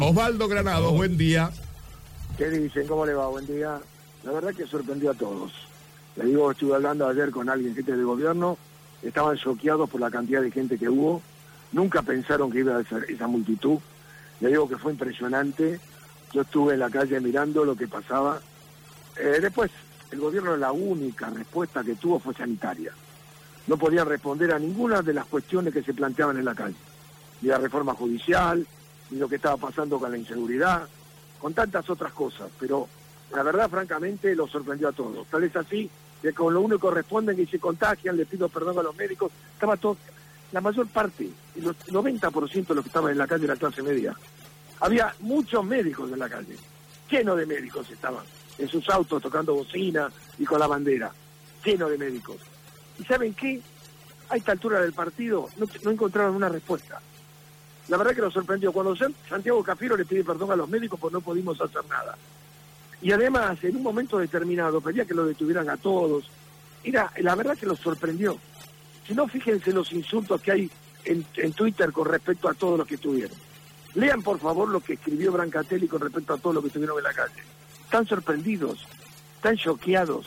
Osvaldo Granados, buen día. ¿Qué dicen? ¿Cómo le va? Buen día. La verdad que sorprendió a todos. Le digo, estuve hablando ayer con alguien, gente del gobierno, estaban choqueados por la cantidad de gente que hubo, nunca pensaron que iba a ser esa multitud. Le digo que fue impresionante. Yo estuve en la calle mirando lo que pasaba. Después, el gobierno, la única respuesta que tuvo fue sanitaria. No podían responder a ninguna de las cuestiones que se planteaban en la calle. Ni la reforma judicial, ni lo que estaba pasando con la inseguridad, con tantas otras cosas. Pero la verdad, francamente, lo sorprendió a todos. Tal es así que con lo único que responden y se contagian, le pido perdón a los médicos, estaba todo, la mayor parte, el 90% de los que estaban en la calle de la clase media. Había muchos médicos en la calle, llenos de médicos estaban, en sus autos tocando bocina y con la bandera, llenos de médicos. ¿Y saben qué? A esta altura del partido no encontraron una respuesta. La verdad que lo sorprendió. Cuando Santiago Cafiero le pide perdón a los médicos, pues no pudimos hacer nada. Y además, en un momento determinado, pedía que lo detuvieran a todos. La verdad que los sorprendió. Si no, fíjense los insultos que hay en Twitter con respecto a todos los que estuvieron. Lean, por favor, lo que escribió Brancatelli con respecto a todos los que estuvieron en la calle. Están sorprendidos, están choqueados.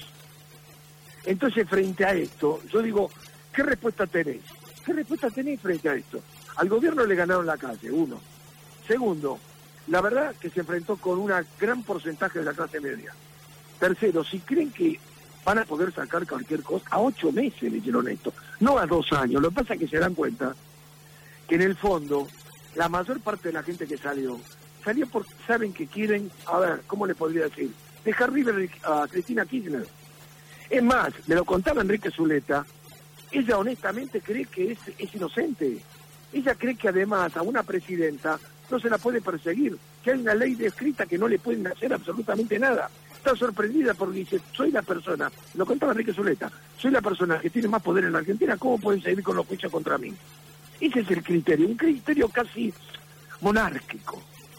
Entonces, frente a esto, yo digo, ¿qué respuesta tenés? ¿Qué respuesta tenés frente a esto? Al gobierno le ganaron la calle, uno. Segundo, la verdad que se enfrentó con un gran porcentaje de la clase media. Tercero, si creen que van a poder sacar cualquier cosa, a 8 meses le hicieron esto, no a 2 años. Lo que pasa es que se dan cuenta que en el fondo, la mayor parte de la gente que salió porque saben que quieren, a ver, ¿cómo le podría decir? Dejar libre a Cristina Kirchner. Es más, me lo contaba Enrique Zuleta, ella honestamente cree que es inocente. Ella cree que además a una presidenta no se la puede perseguir, que hay una ley descrita que no le pueden hacer absolutamente nada. Está sorprendida porque dice, soy la persona, lo contaba Enrique Zuleta, soy la persona que tiene más poder en la Argentina, ¿cómo pueden seguir con los juicios contra mí? Ese es el criterio, un criterio casi monárquico.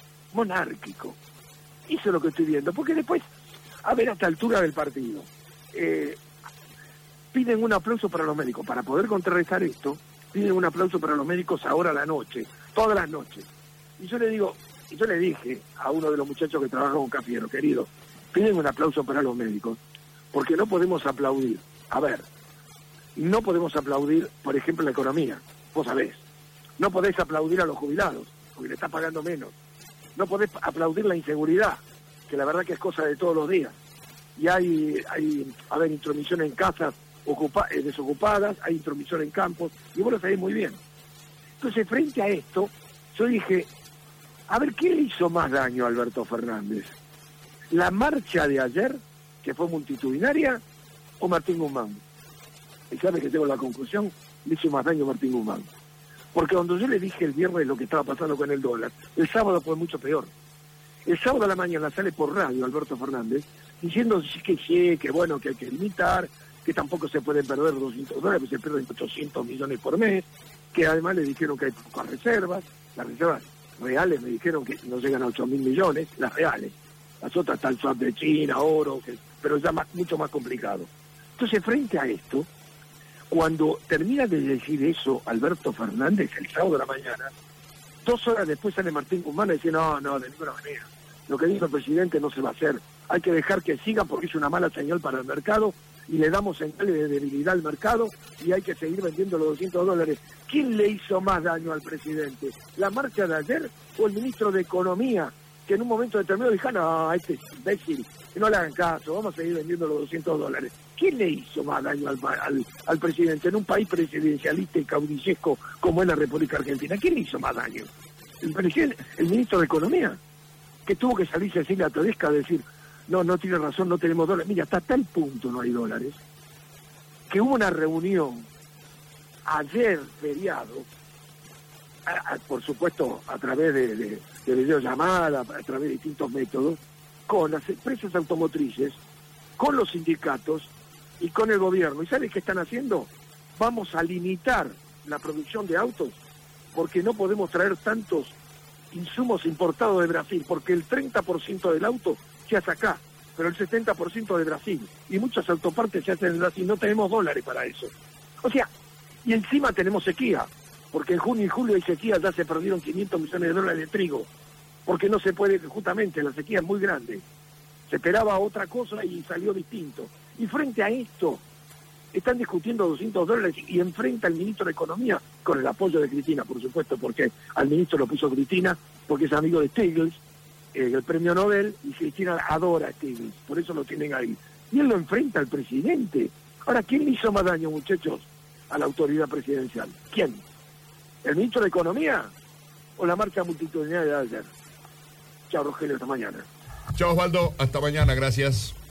Eso es lo que estoy viendo, porque después, a ver, a esta altura del partido, piden un aplauso para los médicos. Para poder contrarrestar esto, piden un aplauso para los médicos ahora a la noche, todas las noches. Y yo le dije a uno de los muchachos que trabaja con Cafiero, querido, piden un aplauso para los médicos, porque no podemos aplaudir. A ver, no podemos aplaudir, por ejemplo, la economía, vos sabés. No podés aplaudir a los jubilados, porque le está pagando menos. No podés aplaudir la inseguridad, que la verdad que es cosa de todos los días. Y hay intromisión en casas desocupadas, hay intromisión en campos, y vos lo sabés muy bien. Entonces, frente a esto, yo dije, a ver, ¿qué le hizo más daño a Alberto Fernández? ¿La marcha de ayer, que fue multitudinaria, o Martín Guzmán? Y sabes que tengo la conclusión, le hizo más daño a Martín Guzmán. Porque cuando yo le dije el viernes lo que estaba pasando con el dólar, el sábado fue mucho peor. El sábado a la mañana sale por radio Alberto Fernández diciendo que bueno, que hay que limitar, que tampoco se pueden perder $200, que se pierden 800 millones por mes, que además le dijeron que hay pocas reservas, las reservas reales me dijeron que no llegan a 8.000 millones, las reales. Las otras está el swap de China, oro, pero ya mucho más complicado. Entonces, frente a esto, cuando termina de decir eso Alberto Fernández el sábado de la mañana, 2 horas después sale Martín Guzmán y dice, no, de ninguna manera. Lo que dijo el presidente no se va a hacer. Hay que dejar que siga porque es una mala señal para el mercado y le damos señales de debilidad al mercado y hay que seguir vendiendo los $200. ¿Quién le hizo más daño al presidente? ¿La marcha de ayer o el ministro de Economía, que en un momento determinado dijo, no, este es imbécil, que no le hagan caso, vamos a seguir vendiendo los $200? ¿Quién le hizo más daño al presidente en un país presidencialista y caudillesco como es la República Argentina? ¿Quién le hizo más daño? El ministro de Economía, que tuvo que salir Cecilia Todesca a decir, no tiene razón, no tenemos dólares. Mira, hasta tal punto no hay dólares, que hubo una reunión ayer feriado, por supuesto a través de videollamada, a través de distintos métodos, con las empresas automotrices, con los sindicatos y con el gobierno. ¿Y sabes qué están haciendo? Vamos a limitar la producción de autos porque no podemos traer tantos insumos importados de Brasil, porque el 30% del auto se hace acá, pero el 70% de Brasil, y muchas autopartes se hacen en Brasil, no tenemos dólares para eso. O sea, y encima tenemos sequía, porque en junio y julio hay sequía, ya se perdieron $500 millones de trigo. porque no se puede, justamente la sequía es muy grande. Se esperaba otra cosa y salió distinto. Y frente a esto, están discutiendo $200 y enfrenta al ministro de Economía, con el apoyo de Cristina, por supuesto, porque al ministro lo puso Cristina, porque es amigo de Stiglitz, el premio Nobel, y Cristina adora a Stiglitz, por eso lo tienen ahí. Y él lo enfrenta al presidente. Ahora, ¿quién le hizo más daño, muchachos, a la autoridad presidencial? ¿Quién? ¿El ministro de Economía o la marcha multitudinaria de ayer? Chao, Rogelio, hasta mañana. Chao, Osvaldo, hasta mañana, gracias.